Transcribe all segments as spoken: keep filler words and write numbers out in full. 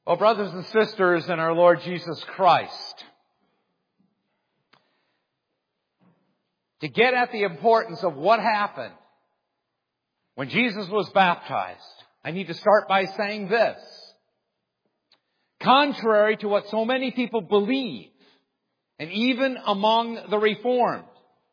Well, brothers and sisters in our Lord Jesus Christ, to get at the importance of what happened when Jesus was baptized, I need to start by saying this. Contrary to what so many people believe, and even among the Reformed,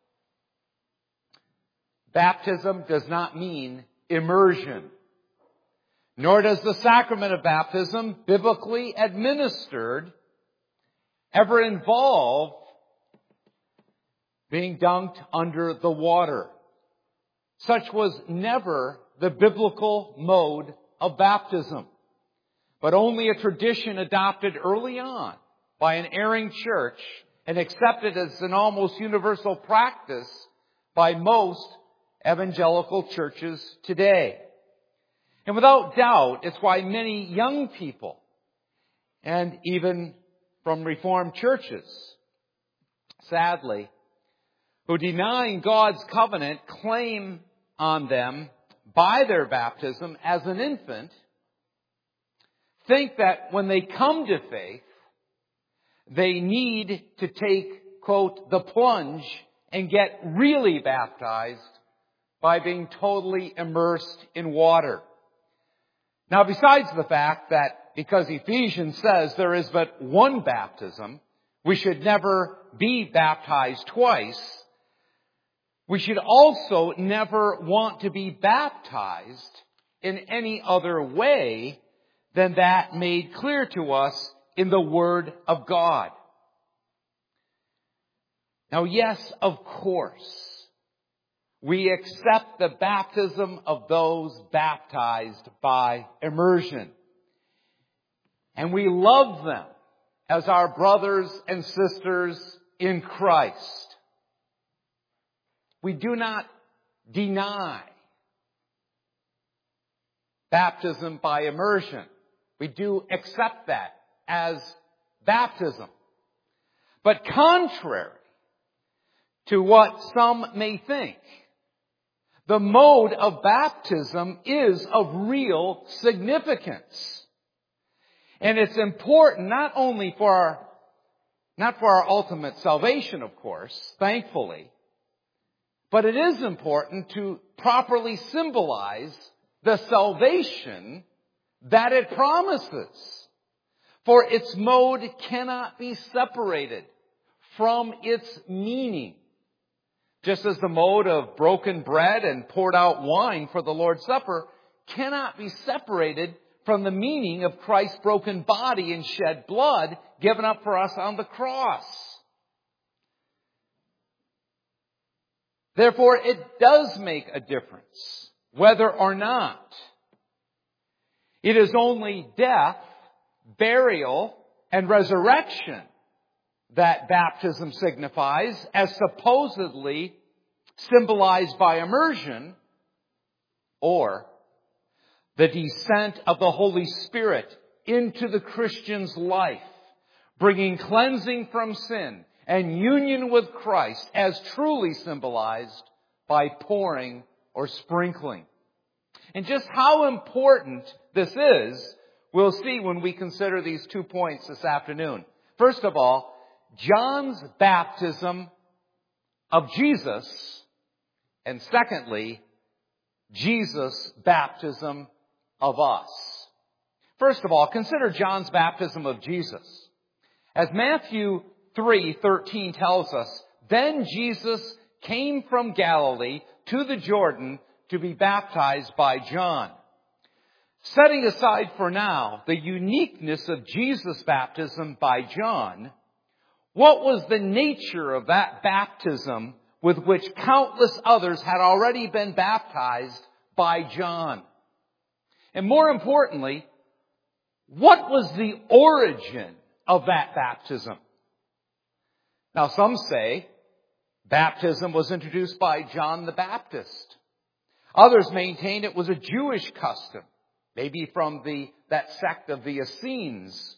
baptism does not mean immersion. Nor does the sacrament of baptism, biblically administered, ever involve being dunked under the water. Such was never the biblical mode of baptism, but only a tradition adopted early on by an erring church and accepted as an almost universal practice by most evangelical churches today. And without doubt, it's why many young people, and even from Reformed churches, sadly, who denying God's covenant claim on them by their baptism as an infant, think that when they come to faith, they need to take, quote, the plunge and get really baptized by being totally immersed in water. Now, besides the fact that because Ephesians says there is but one baptism, we should never be baptized twice, we should also never want to be baptized in any other way than that made clear to us in the Word of God. Now, yes, of course, we accept the baptism of those baptized by immersion. And we love them as our brothers and sisters in Christ. We do not deny baptism by immersion. We do accept that as baptism. But contrary to what some may think, the mode of baptism is of real significance. And it's important not only for our, not for our ultimate salvation, of course, thankfully, but it is important to properly symbolize the salvation that it promises. For its mode cannot be separated from its meaning. Just as the mode of broken bread and poured out wine for the Lord's Supper cannot be separated from the meaning of Christ's broken body and shed blood given up for us on the cross. Therefore, it does make a difference whether or not it is only death, burial, and resurrection that baptism signifies, as supposedly symbolized by immersion, or the descent of the Holy Spirit into the Christian's life, bringing cleansing from sin and union with Christ as truly symbolized by pouring or sprinkling. And just how important this is, we'll see when we consider these two points this afternoon. First of all, John's baptism of Jesus, and secondly, Jesus' baptism of us. First of all, consider John's baptism of Jesus. As Matthew three thirteen tells us, then Jesus came from Galilee to the Jordan to be baptized by John. Setting aside for now the uniqueness of Jesus' baptism by John, what was the nature of that baptism with which countless others had already been baptized by John? And more importantly, what was the origin of that baptism? Now, some say baptism was introduced by John the Baptist. Others maintain it was a Jewish custom, maybe from the that sect of the Essenes,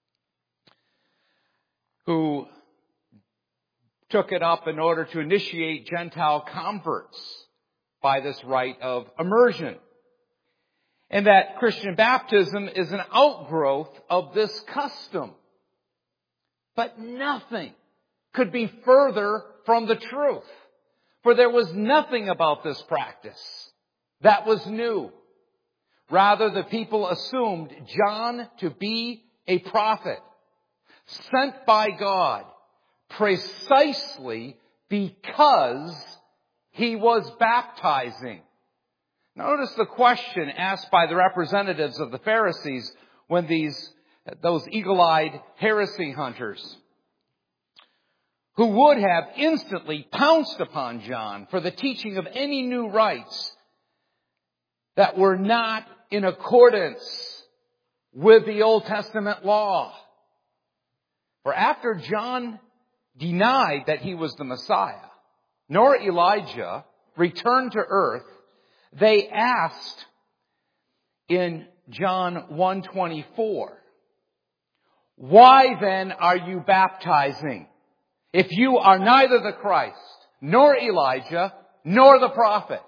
who took it up in order to initiate Gentile converts by this rite of immersion. and that Christian baptism is an outgrowth of this custom. But nothing could be further from the truth. For there was nothing about this practice that was new. Rather, the people assumed John to be a prophet sent by God precisely because he was baptizing. Notice the question asked by the representatives of the Pharisees when these, those eagle-eyed heresy hunters, who would have instantly pounced upon John for the teaching of any new rites that were not in accordance with the Old Testament law. For after John denied that he was the Messiah, nor Elijah returned to earth, they asked in John one twenty-four, "Why then are you baptizing, if you are neither the Christ, nor Elijah, nor the prophet?"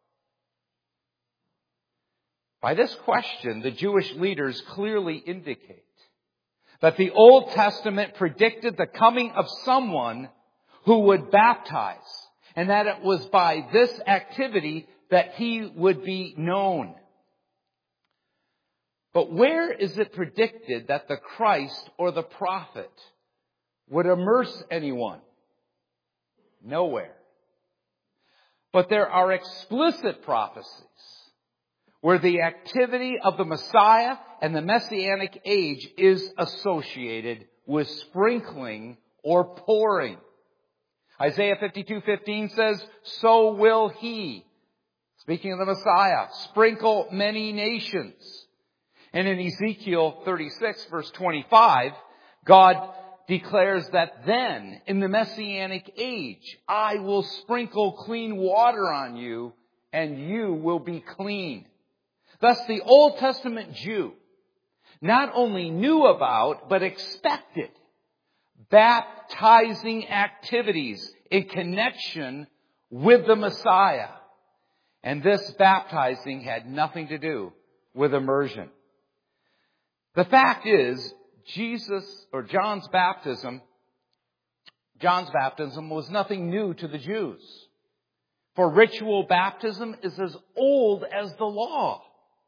By this question, the Jewish leaders clearly indicate that the Old Testament predicted the coming of someone who would baptize, and that it was by this activity that he would be known. But where is it predicted that the Christ or the prophet would immerse anyone? Nowhere. But there are explicit prophecies where the activity of the Messiah and the Messianic age is associated with sprinkling or pouring. Isaiah fifty-two fifteen says, "So will he," speaking of the Messiah, "sprinkle many nations." And in Ezekiel thirty-six verse twenty-five, God declares that then, in the Messianic age, I will sprinkle clean water on you and you will be clean. Thus, the Old Testament Jew not only knew about, but expected baptizing activities in connection with the Messiah. And this baptizing had nothing to do with immersion. The fact is, Jesus, or John's baptism, John's baptism was nothing new to the Jews. For ritual baptism is as old as the law.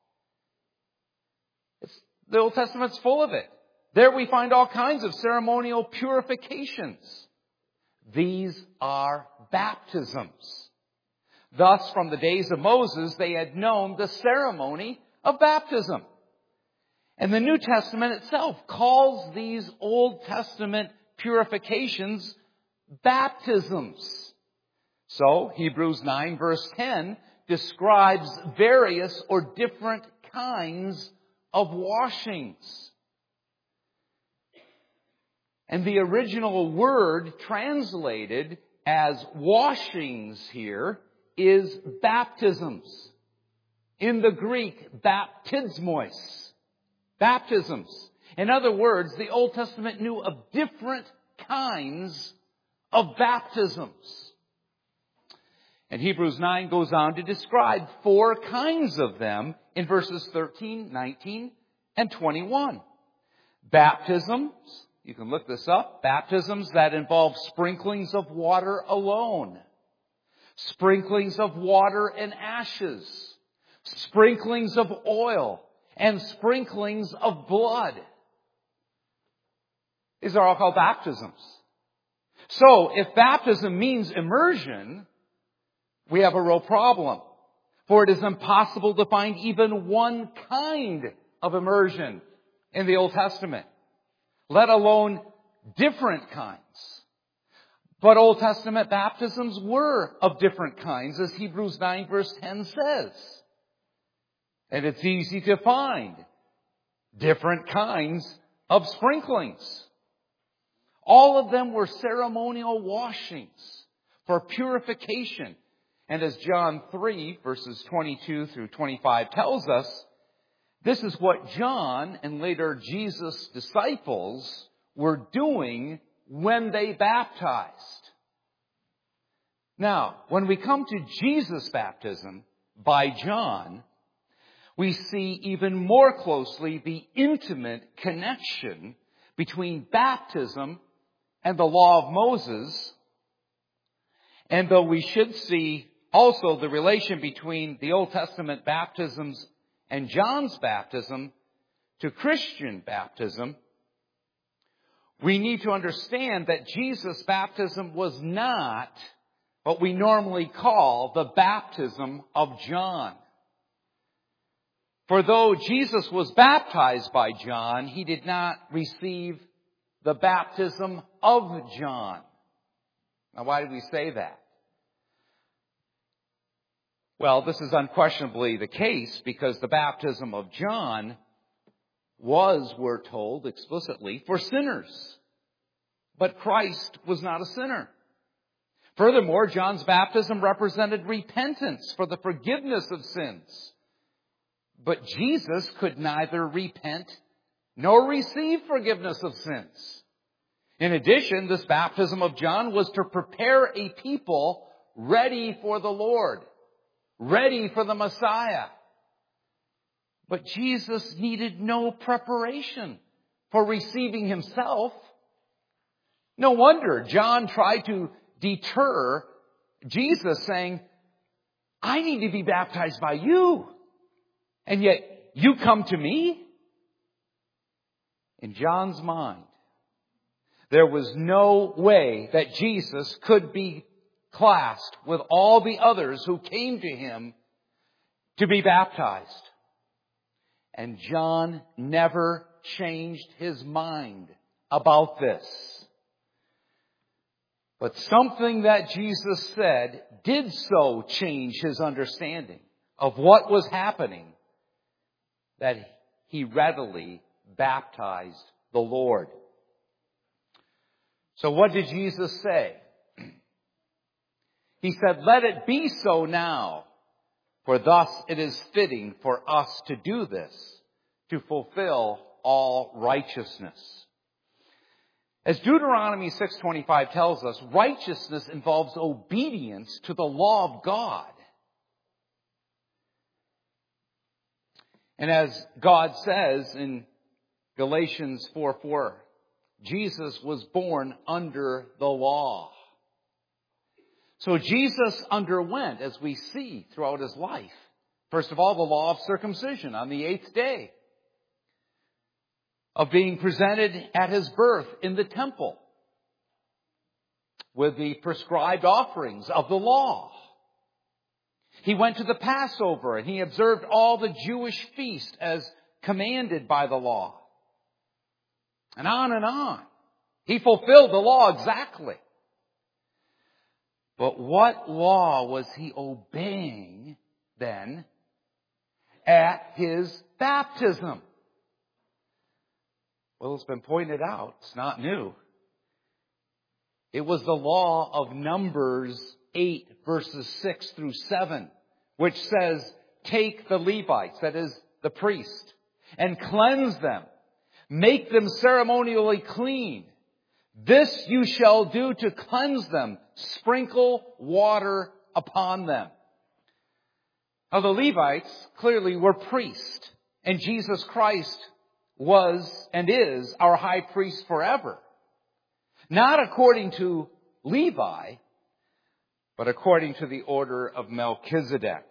It's, the Old Testament's full of it. There we find all kinds of ceremonial purifications. These are baptisms. Thus, from the days of Moses, they had known the ceremony of baptism. And the New Testament itself calls these Old Testament purifications baptisms. So, Hebrews nine verse ten describes various or different kinds of washings. And the original word translated as washings here is baptisms. In the Greek, baptismos. Baptisms. In other words, the Old Testament knew of different kinds of baptisms. And Hebrews nine goes on to describe four kinds of them in verses thirteen, nineteen, and twenty-one. Baptisms, you can look this up, baptisms that involve sprinklings of water alone, sprinklings of water and ashes, sprinklings of oil, and sprinklings of blood. These are all called baptisms. So, if baptism means immersion, we have a real problem. For it is impossible to find even one kind of immersion in the Old Testament, let alone different kinds. But Old Testament baptisms were of different kinds, as Hebrews nine verse ten says. And it's easy to find different kinds of sprinklings. All of them were ceremonial washings for purification. And as John three verses twenty-two through twenty-five tells us, this is what John and later Jesus' disciples were doing when they baptized. Now, when we come to Jesus' baptism by John, we see even more closely the intimate connection between baptism and the law of Moses. And though we should see also the relation between the Old Testament baptisms and John's baptism to Christian baptism, we need to understand that Jesus' baptism was not what we normally call the baptism of John. For though Jesus was baptized by John, he did not receive the baptism of John. Now, why do we say that? Well, this is unquestionably the case because the baptism of John was, we're told explicitly, for sinners. But Christ was not a sinner. Furthermore, John's baptism represented repentance for the forgiveness of sins. But Jesus could neither repent nor receive forgiveness of sins. In addition, this baptism of John was to prepare a people ready for the Lord, ready for the Messiah. But Jesus needed no preparation for receiving himself. No wonder John tried to deter Jesus, saying, I need to be baptized by you, and yet you come to me? In John's mind, there was no way that Jesus could be classed with all the others who came to him to be baptized. And John never changed his mind about this. But something that Jesus said did so change his understanding of what was happening, that he readily baptized the Lord. So what did Jesus say? He said, let it be so now, for thus it is fitting for us to do this, to fulfill all righteousness. As Deuteronomy six twenty-five tells us, righteousness involves obedience to the law of God. And as God says in Galatians four four, Jesus was born under the law. So Jesus underwent, as we see throughout his life, first of all, the law of circumcision on the eighth day, of being presented at his birth in the temple with the prescribed offerings of the law. He went to the Passover and he observed all the Jewish feasts as commanded by the law. And on and on. He fulfilled the law exactly. But what law was he obeying then at his baptism? Well, it's been pointed out. It's not new. It was the law of Numbers eight, verses six through seven, which says, take the Levites, that is, the priest, and cleanse them. Make them ceremonially clean. This you shall do to cleanse them. Sprinkle water upon them. Now, the Levites clearly were priests, and Jesus Christ was and is our high priest forever. Not according to Levi, but according to the order of Melchizedek.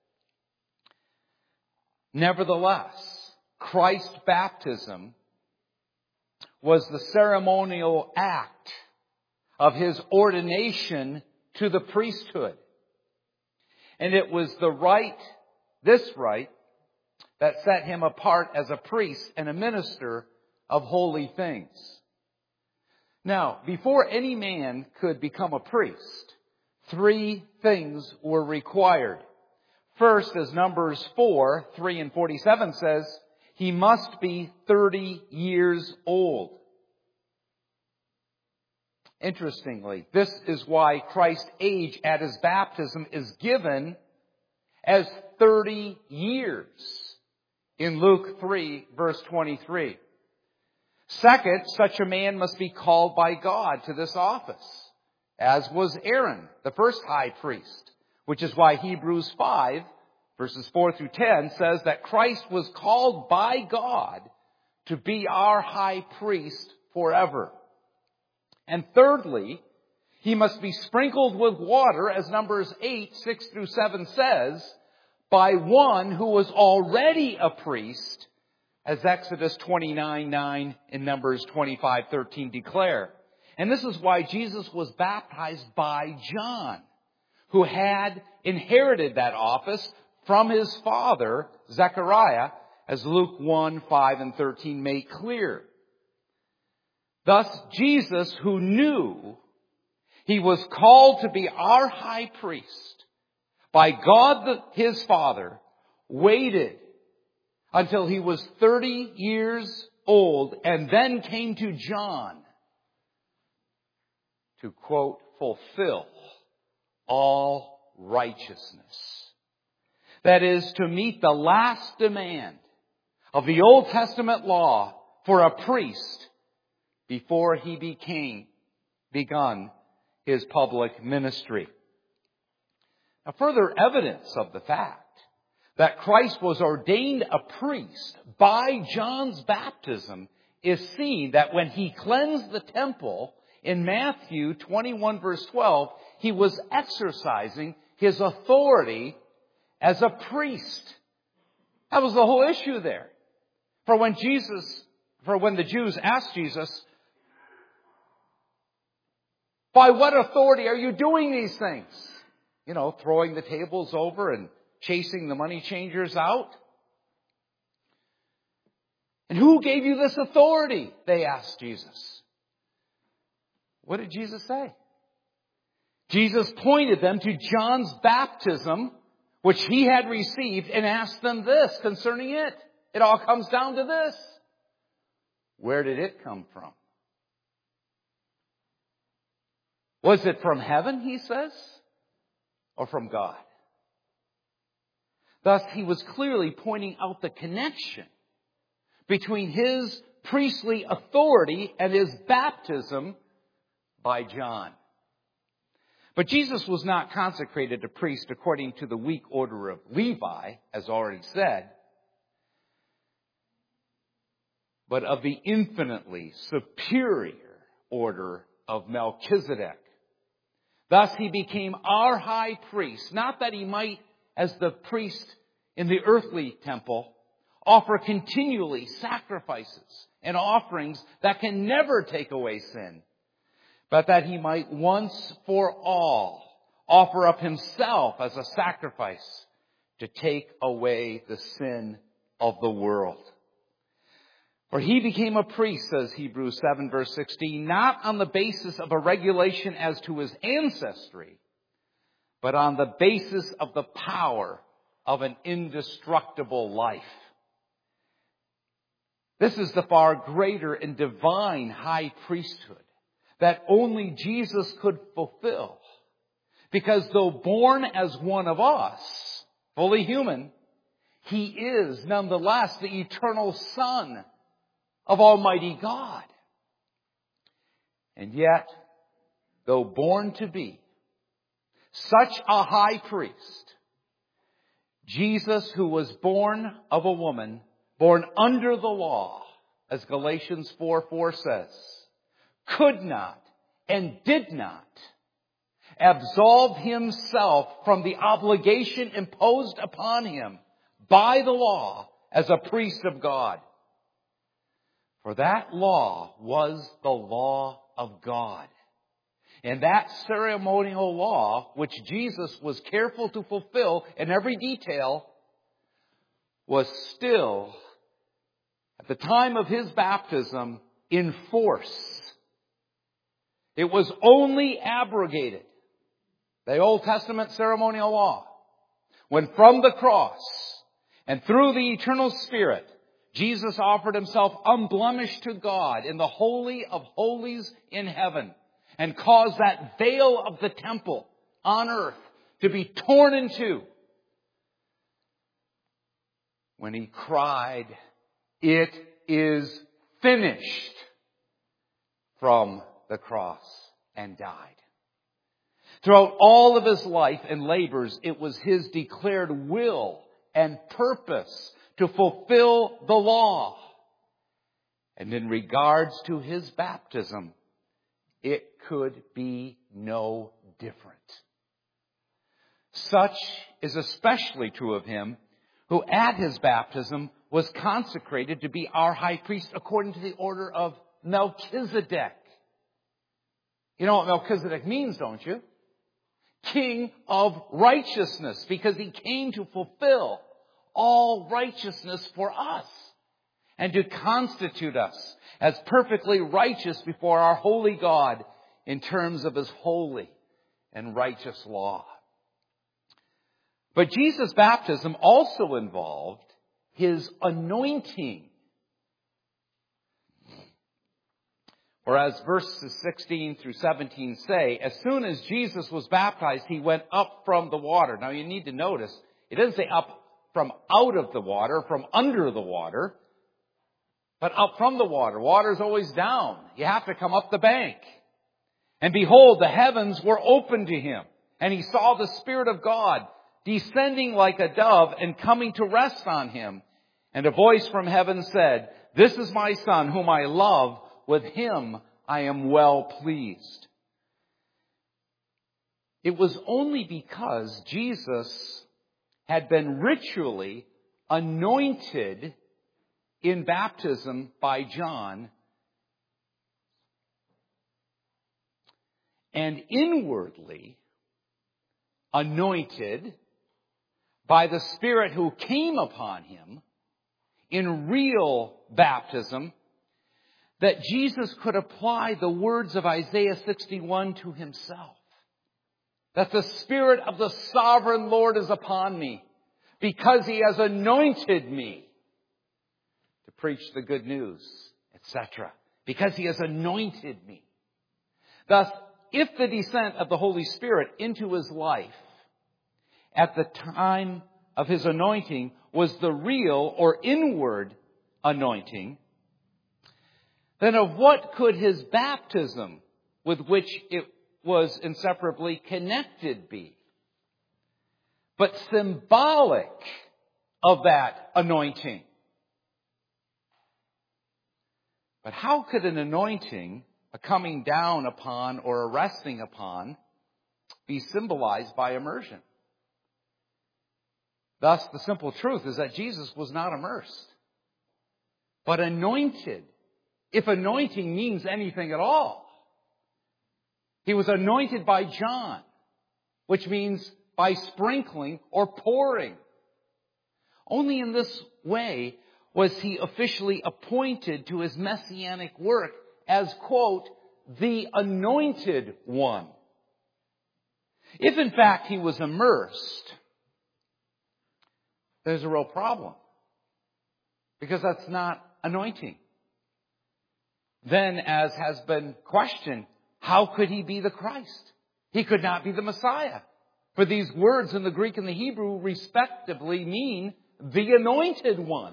Nevertheless, Christ's baptism was the ceremonial act of his ordination to the priesthood. And it was the rite, this rite, that set him apart as a priest and a minister of holy things. Now, before any man could become a priest, three things were required. First, as Numbers four, three and forty-seven says, he must be thirty years old. Interestingly, this is why Christ's age at his baptism is given as thirty years in Luke three, verse twenty-three. Second, such a man must be called by God to this office, as was Aaron, the first high priest, which is why Hebrews five verses four through ten, says that Christ was called by God to be our high priest forever. And thirdly, he must be sprinkled with water, as Numbers eight, six through seven says, by one who was already a priest, as Exodus twenty-nine, nine and Numbers twenty-five, thirteen declare. And this is why Jesus was baptized by John, who had inherited that office from his father, Zechariah, as Luke one, five and thirteen make clear. Thus, Jesus, who knew he was called to be our high priest by God his Father, waited until he was thirty years old and then came to John to, quote, fulfill all righteousness. That is, to meet the last demand of the Old Testament law for a priest before he became, begun his public ministry. Now, further evidence of the fact that Christ was ordained a priest by John's baptism is seen that when he cleansed the temple in Matthew twenty-one, verse twelve, he was exercising his authority as a priest. That was the whole issue there. For when Jesus, for when the Jews asked Jesus, by what authority are you doing these things? You know, throwing the tables over and chasing the money changers out. And who gave you this authority? They asked Jesus. What did Jesus say? Jesus pointed them to John's baptism, which he had received, and asked them this concerning it. It all comes down to this. Where did it come from? Was it from heaven, he says, or from God? Thus, he was clearly pointing out the connection between his priestly authority and his baptism by John. But Jesus was not consecrated a priest according to the weak order of Levi, as already said, but of the infinitely superior order of Melchizedek. Thus he became our high priest, not that he might, as the priest in the earthly temple, offer continually sacrifices and offerings that can never take away sin, but that he might once for all offer up himself as a sacrifice to take away the sin of the world. For he became a priest, says Hebrews seven, verse sixteen, not on the basis of a regulation as to his ancestry, but on the basis of the power of an indestructible life. This is the far greater and divine high priesthood that only Jesus could fulfill. Because though born as one of us, fully human, he is nonetheless the eternal Son of Almighty God. And yet, though born to be such a high priest, Jesus, who was born of a woman, born under the law, as Galatians four four says, could not and did not absolve himself from the obligation imposed upon him by the law as a priest of God. For that law was the law of God. And that ceremonial law, which Jesus was careful to fulfill in every detail, was still, at the time of his baptism, in force. It was only abrogated, the Old Testament ceremonial law, when from the cross and through the eternal Spirit, Jesus offered himself unblemished to God in the Holy of Holies in heaven and caused that veil of the temple on earth to be torn in two when he cried, "It is finished," from the cross and died. Throughout all of his life and labors, it was his declared will and purpose to fulfill the law. And in regards to his baptism, it could be no different. Such is especially true of him who at his baptism was consecrated to be our high priest according to the order of Melchizedek. You know what Melchizedek means, don't you? King of righteousness, because he came to fulfill all righteousness for us and to constitute us as perfectly righteous before our holy God in terms of his holy and righteous law. But Jesus' baptism also involved his anointing. Or as verses sixteen through seventeen say, as soon as Jesus was baptized, he went up from the water. Now you need to notice, it doesn't say up from out of the water, from under the water, but up from the water. Water is always down. You have to come up the bank. And behold, the heavens were opened to him, and he saw the Spirit of God descending like a dove and coming to rest on him. And a voice from heaven said, "This is my Son, whom I love. With him I am well pleased." It was only because Jesus had been ritually anointed in baptism by John and inwardly anointed by the Spirit who came upon him in real baptism, that Jesus could apply the words of Isaiah sixty-one to himself. That the Spirit of the sovereign Lord is upon me, because he has anointed me to preach the good news, et cetera. Because he has anointed me. Thus, if the descent of the Holy Spirit into his life at the time of his anointing was the real or inward anointing, then of what could his baptism, with which it was inseparably connected, be? But symbolic of that anointing. But how could an anointing, a coming down upon or a resting upon, be symbolized by immersion? Thus, the simple truth is that Jesus was not immersed, but anointed. If anointing means anything at all. He was anointed by John, which means by sprinkling or pouring. Only in this way was he officially appointed to his messianic work as, quote, the anointed one. If in fact he was immersed, there's a real problem, because that's not anointing. Then, as has been questioned, how could he be the Christ? He could not be the Messiah. For these words in the Greek and the Hebrew respectively mean the anointed one.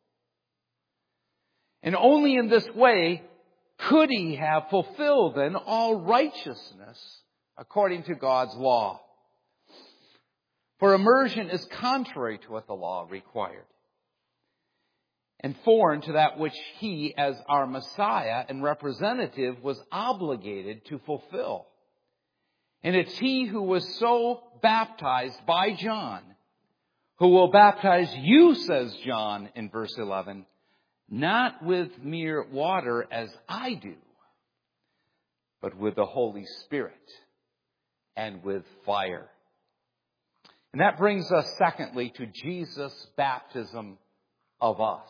And only in this way could he have fulfilled then all righteousness according to God's law. For immersion is contrary to what the law required, and foreign to that which he, as our Messiah and representative, was obligated to fulfill. And it's he who was so baptized by John who will baptize you, says John in verse eleven, not with mere water as I do, but with the Holy Spirit and with fire. And that brings us, secondly, to Jesus' baptism of us.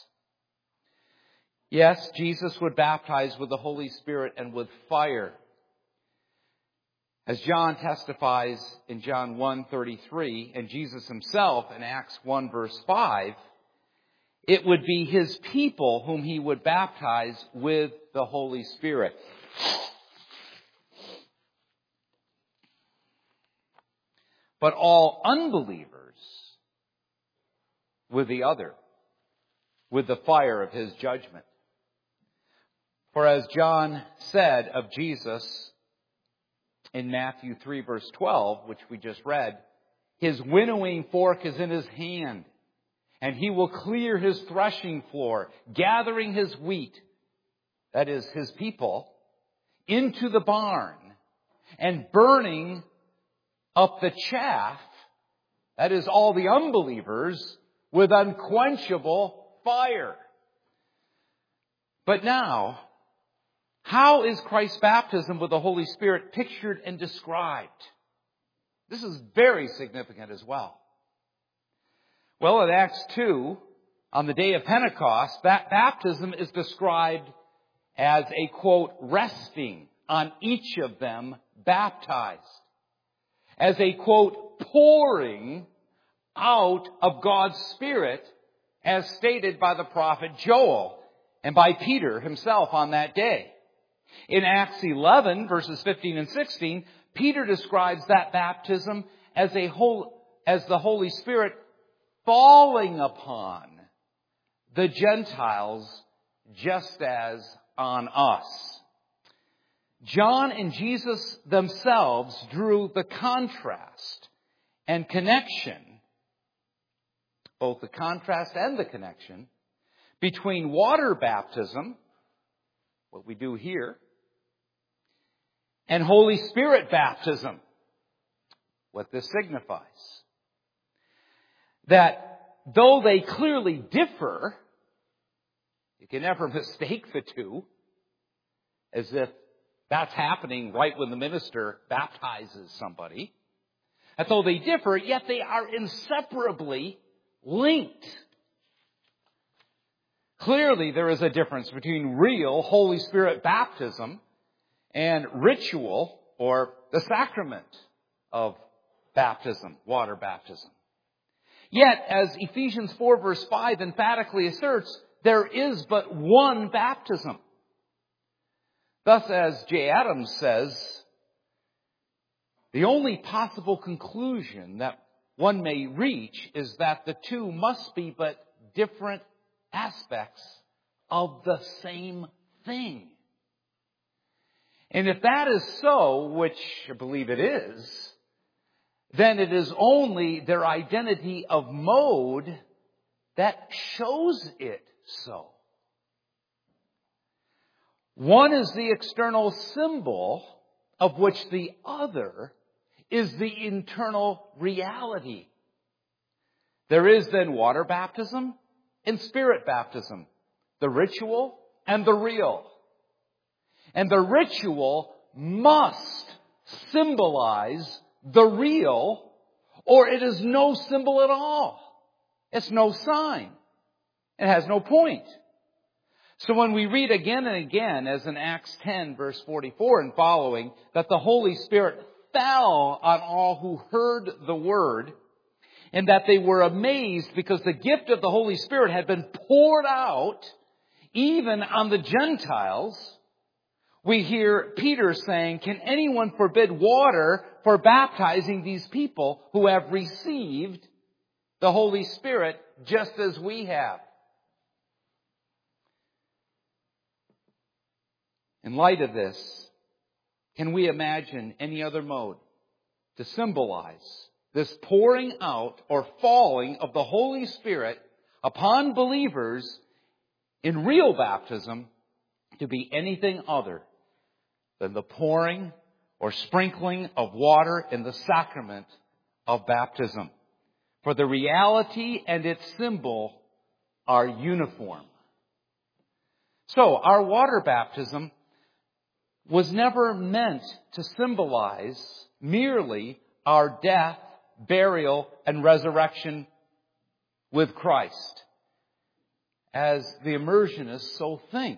Yes, Jesus would baptize with the Holy Spirit and with fire. As John testifies in John one thirty-three, and Jesus himself in Acts one verse five, it would be his people whom he would baptize with the Holy Spirit. But all unbelievers with the other, with the fire of his judgment. For as John said of Jesus in Matthew three verse twelve, which we just read, His winnowing fork is in His hand, and He will clear His threshing floor, gathering His wheat, that is, His people, into the barn, and burning up the chaff, that is, all the unbelievers, with unquenchable fire. But now, how is Christ's baptism with the Holy Spirit pictured and described? This is very significant as well. Well, in Acts two, on the day of Pentecost, that baptism is described as a, quote, resting on each of them baptized. As a, quote, pouring out of God's Spirit, as stated by the prophet Joel and by Peter himself on that day. In Acts eleven, verses fifteen and sixteen, Peter describes that baptism as a whole, as the Holy Spirit falling upon the Gentiles just as on us. John and Jesus themselves drew the contrast and connection, both the contrast and the connection, between water baptism, what we do here, and Holy Spirit baptism, what this signifies. That though they clearly differ, you can never mistake the two, as if that's happening right when the minister baptizes somebody. That though they differ, yet they are inseparably linked. Clearly, there is a difference between real Holy Spirit baptism and ritual, or the sacrament of baptism, water baptism. Yet, as Ephesians four verse five emphatically asserts, there is but one baptism. Thus, as J. Adams says, the only possible conclusion that one may reach is that the two must be but different aspects of the same thing. And if that is so, which I believe it is, then it is only their identity of mode that shows it so. One is the external symbol of which the other is the internal reality. There is then water baptism and Spirit baptism, the ritual and the real. And the ritual must symbolize the real, or it is no symbol at all. It's no sign. It has no point. So when we read again and again, as in Acts ten, verse forty-four and following, that the Holy Spirit fell on all who heard the word, and that they were amazed because the gift of the Holy Spirit had been poured out even on the Gentiles, we hear Peter saying, can anyone forbid water for baptizing these people who have received the Holy Spirit just as we have? In light of this, can we imagine any other mode to symbolize this pouring out or falling of the Holy Spirit upon believers in real baptism to be anything other than the pouring or sprinkling of water in the sacrament of baptism? For the reality and its symbol are uniform. So, our water baptism was never meant to symbolize merely our death, burial, and resurrection with Christ, as the immersionists so think.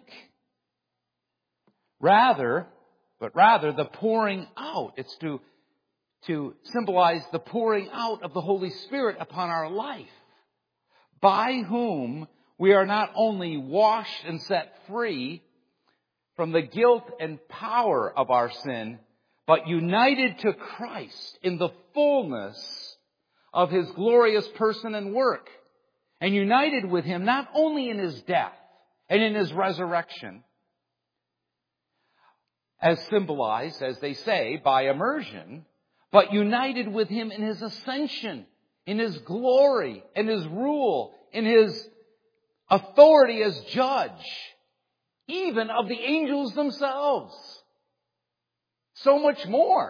Rather, but rather the pouring out. It's to, to symbolize the pouring out of the Holy Spirit upon our life, by whom we are not only washed and set free from the guilt and power of our sin, but united to Christ in the fullness of His glorious person and work, and united with Him not only in His death and in His resurrection, as symbolized, as they say, by immersion, but united with Him in His ascension, in His glory, in His rule, in His authority as judge, even of the angels themselves. So much more.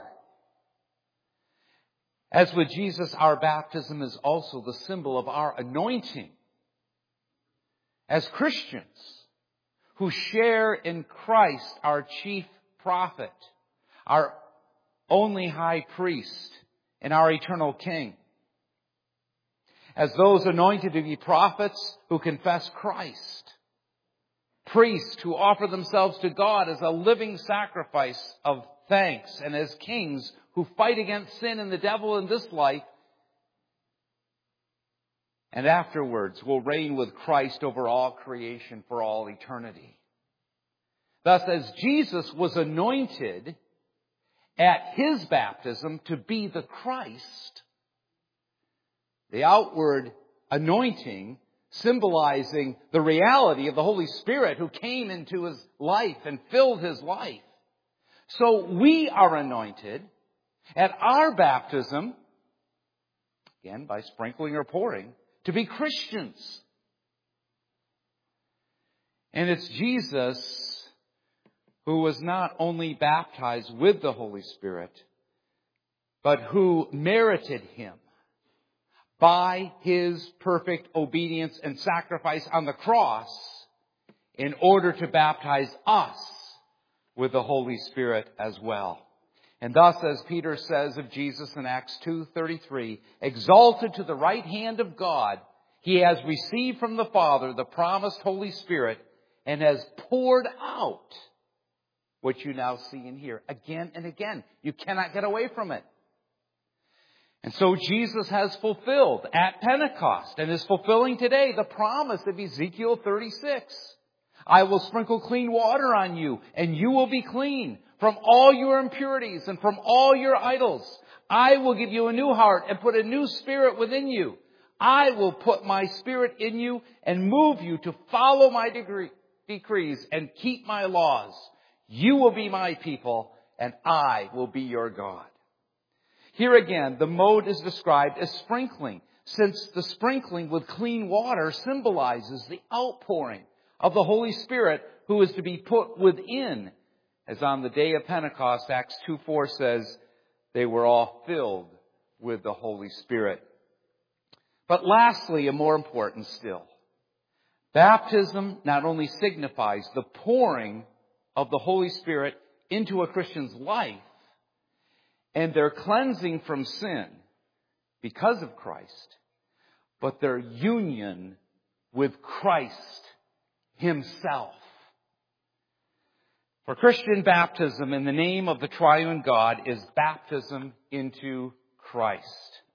As with Jesus, our baptism is also the symbol of our anointing. As Christians who share in Christ, our chief prophet, our only high priest, and our eternal King. As those anointed to be prophets who confess Christ. Priests who offer themselves to God as a living sacrifice of thanks, and as kings who fight against sin and the devil in this life, and afterwards will reign with Christ over all creation for all eternity. Thus, as Jesus was anointed at His baptism to be the Christ, the outward anointing symbolizing the reality of the Holy Spirit who came into His life and filled His life. So we are anointed at our baptism, again by sprinkling or pouring, to be Christians. And it's Jesus who was not only baptized with the Holy Spirit, but who merited Him by His perfect obedience and sacrifice on the cross in order to baptize us with the Holy Spirit as well. And thus, as Peter says of Jesus in Acts two thirty-three, exalted to the right hand of God, He has received from the Father the promised Holy Spirit and has poured out what you now see and hear again and again. You cannot get away from it. And so Jesus has fulfilled at Pentecost and is fulfilling today the promise of Ezekiel thirty-six. I will sprinkle clean water on you, and you will be clean from all your impurities and from all your idols. I will give you a new heart and put a new spirit within you. I will put my spirit in you and move you to follow my degree, decrees and keep my laws. You will be my people, and I will be your God. Here again, the mode is described as sprinkling, since the sprinkling with clean water symbolizes the outpouring of the Holy Spirit who is to be put within. As on the day of Pentecost, Acts two four says, they were all filled with the Holy Spirit. But lastly, and more important still, baptism not only signifies the pouring of the Holy Spirit into a Christian's life and their cleansing from sin because of Christ, but their union with Christ Himself. For Christian baptism in the name of the triune God is baptism into Christ.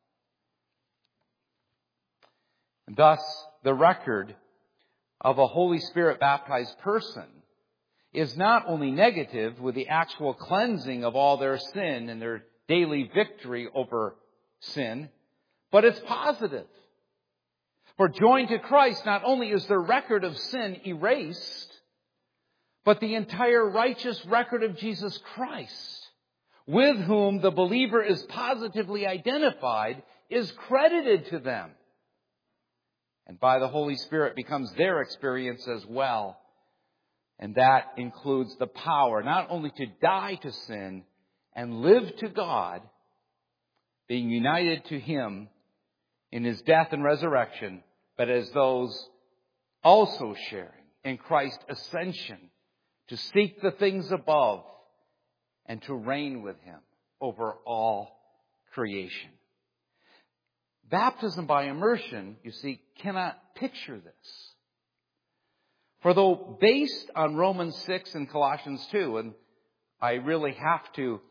And thus, the record of a Holy Spirit baptized person is not only negative with the actual cleansing of all their sin and their daily victory over sin, but it's positive. For joined to Christ, not only is their record of sin erased, but the entire righteous record of Jesus Christ, with whom the believer is positively identified, is credited to them. And by the Holy Spirit becomes their experience as well. And that includes the power not only to die to sin and live to God, being united to Him in His death and resurrection, but as those also sharing in Christ's ascension to seek the things above and to reign with Him over all creation. Baptism by immersion, you see, cannot picture this. For though based on Romans six and Colossians two, and I really have to,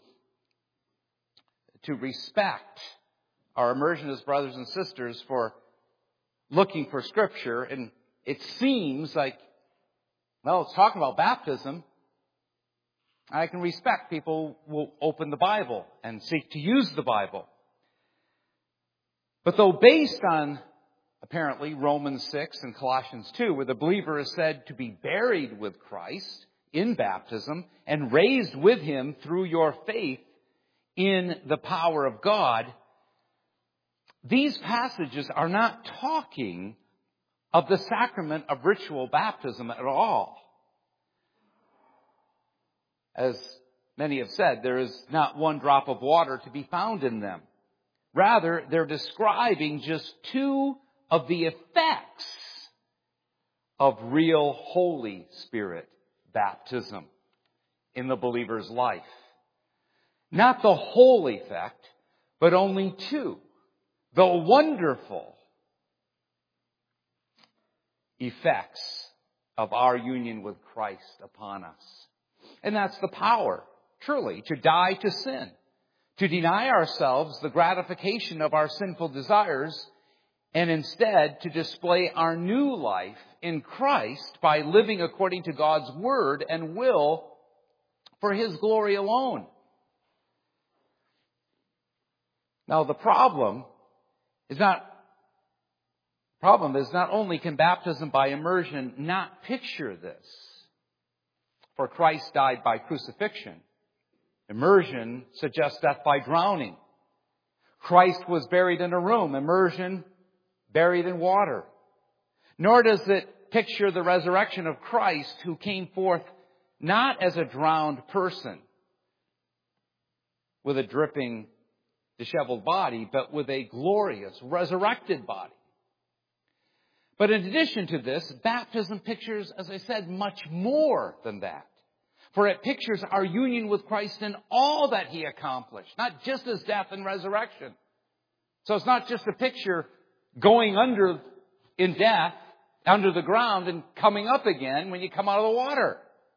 to respect our immersionist brothers and sisters for looking for Scripture, and it seems like, well, it's talking about baptism. I can respect people who will open the Bible and seek to use the Bible. But though based on, apparently, Romans six and Colossians two, where the believer is said to be buried with Christ in baptism and raised with Him through your faith in the power of God, these passages are not talking of the sacrament of ritual baptism at all. As many have said, there is not one drop of water to be found in them. Rather, they're describing just two of the effects of real Holy Spirit baptism in the believer's life. Not the whole effect, but only two. The wonderful effects of our union with Christ upon us. And that's the power, truly, to die to sin, to deny ourselves the gratification of our sinful desires, and instead to display our new life in Christ by living according to God's word and will for His glory alone. Now, the problem is not problem is not only can baptism by immersion not picture this, for Christ died by crucifixion. Immersion suggests death by drowning. Christ was buried in a room. Immersion, buried in water. Nor does it picture the resurrection of Christ, who came forth not as a drowned person with a dripping, disheveled body, but with a glorious, resurrected body. But in addition to this, baptism pictures, as I said, much more than that. For it pictures our union with Christ in all that He accomplished, not just His death and resurrection. So it's not just a picture going under in death, under the ground, and coming up again when you come out of the water.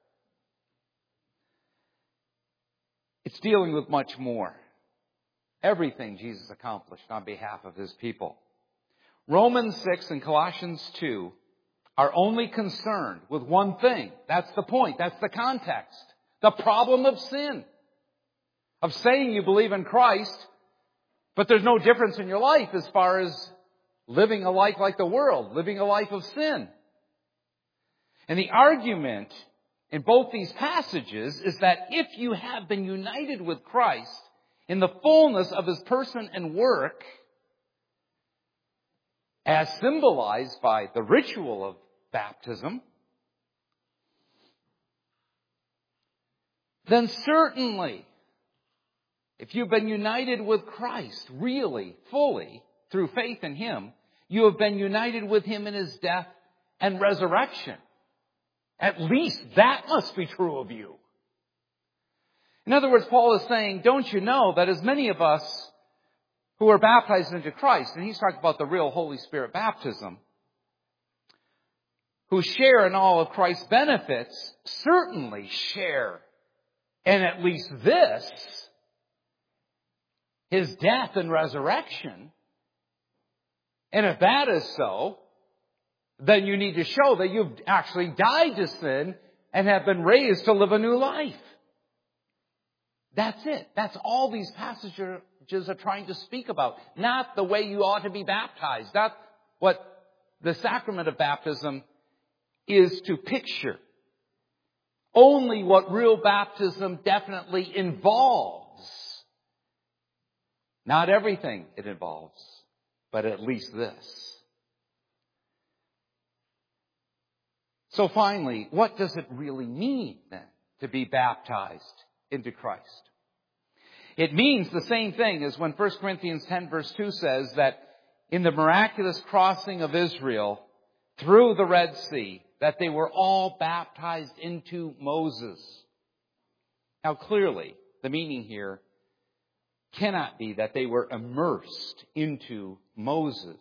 It's dealing with much more. Everything Jesus accomplished on behalf of His people. Romans six and Colossians two are only concerned with one thing. That's the point. That's the context. The problem of sin. Of saying you believe in Christ, but there's no difference in your life as far as living a life like the world, living a life of sin. And the argument in both these passages is that if you have been united with Christ in the fullness of His person and work, as symbolized by the ritual of baptism, then certainly, if you've been united with Christ, really, fully, through faith in Him, you have been united with Him in His death and resurrection. At least that must be true of you. In other words, Paul is saying, don't you know that as many of us who are baptized into Christ, and he's talking about the real Holy Spirit baptism, who share in all of Christ's benefits, certainly share in at least this, His death and resurrection. And if that is so, then you need to show that you've actually died to sin and have been raised to live a new life. That's it. That's all these passages are trying to speak about. Not the way you ought to be baptized. Not what the sacrament of baptism is to picture. Only what real baptism definitely involves. Not everything it involves, but at least this. So finally, what does it really mean then to be baptized into Christ? It means the same thing as when First Corinthians ten verse two says that in the miraculous crossing of Israel through the Red Sea, that they were all baptized into Moses. Now clearly, the meaning here cannot be that they were immersed into Moses,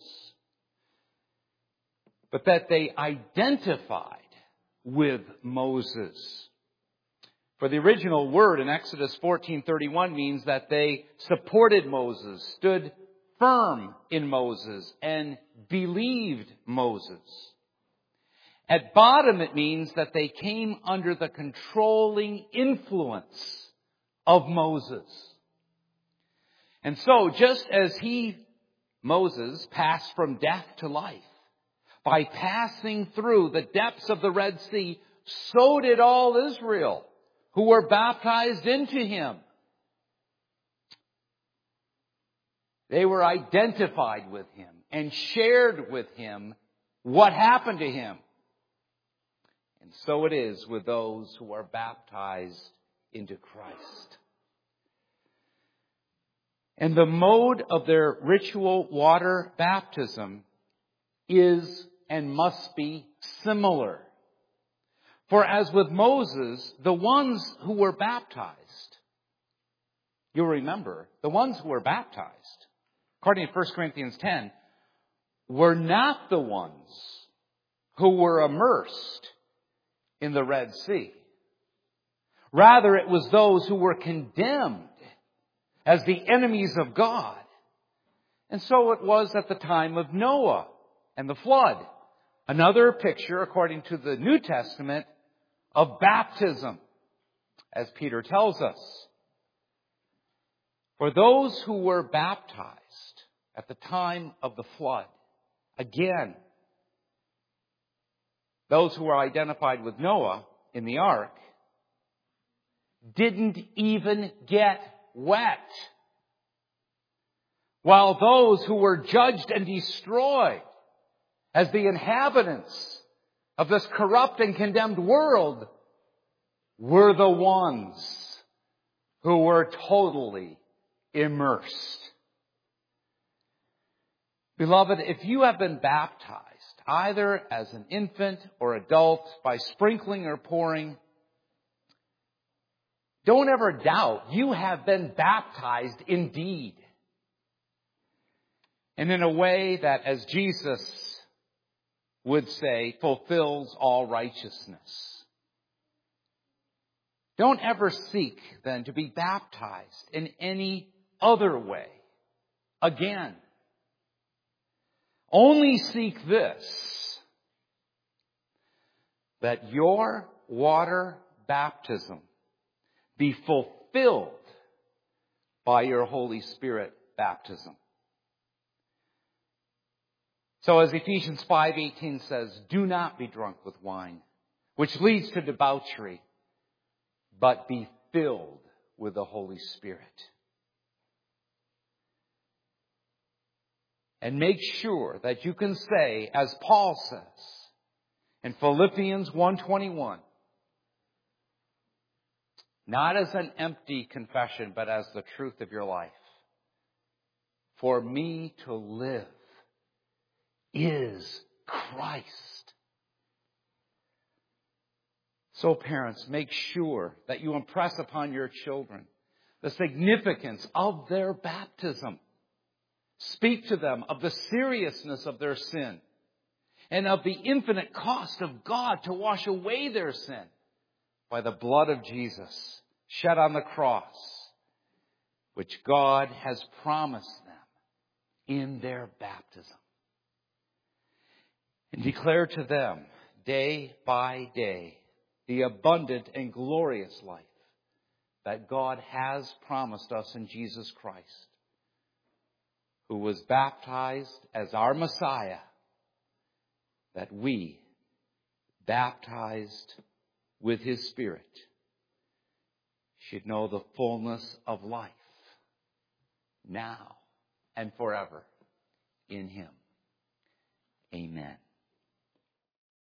but that they identified with Moses. For the original word in Exodus fourteen thirty-one means that they supported Moses, stood firm in Moses, and believed Moses. At bottom, it means that they came under the controlling influence of Moses. And so, just as he, Moses, passed from death to life, by passing through the depths of the Red Sea, so did all Israel who were baptized into him. They were identified with him and shared with him what happened to him. And so it is with those who are baptized into Christ. And the mode of their ritual water baptism is and must be similar. For as with Moses, the ones who were baptized, you'll remember, the ones who were baptized, according to First Corinthians ten, were not the ones who were immersed in the Red Sea. Rather, it was those who were condemned as the enemies of God. And so it was at the time of Noah and the flood. Another picture, according to the New Testament, of baptism, as Peter tells us. For those who were baptized at the time of the flood, again, those who were identified with Noah in the ark didn't even get wet. While those who were judged and destroyed as the inhabitants of this corrupt and condemned world were the ones who were totally immersed. Beloved, if you have been baptized, either as an infant or adult, by sprinkling or pouring, don't ever doubt you have been baptized indeed. And in a way that, as Jesus would say, fulfills all righteousness. Don't ever seek then to be baptized in any other way again. Only seek this, that your water baptism be fulfilled by your Holy Spirit baptism. So as Ephesians five eighteen says, do not be drunk with wine, which leads to debauchery, but be filled with the Holy Spirit. And make sure that you can say, as Paul says in Philippians one twenty-one, not as an empty confession, but as the truth of your life. For me to live is Christ. So parents, make sure that you impress upon your children the significance of their baptism. Speak to them of the seriousness of their sin and of the infinite cost of God to wash away their sin by the blood of Jesus shed on the cross, which God has promised them in their baptism. And declare to them day by day the abundant and glorious life that God has promised us in Jesus Christ, who was baptized as our Messiah, that we, baptized with His Spirit, should know the fullness of life now and forever in Him. Amen.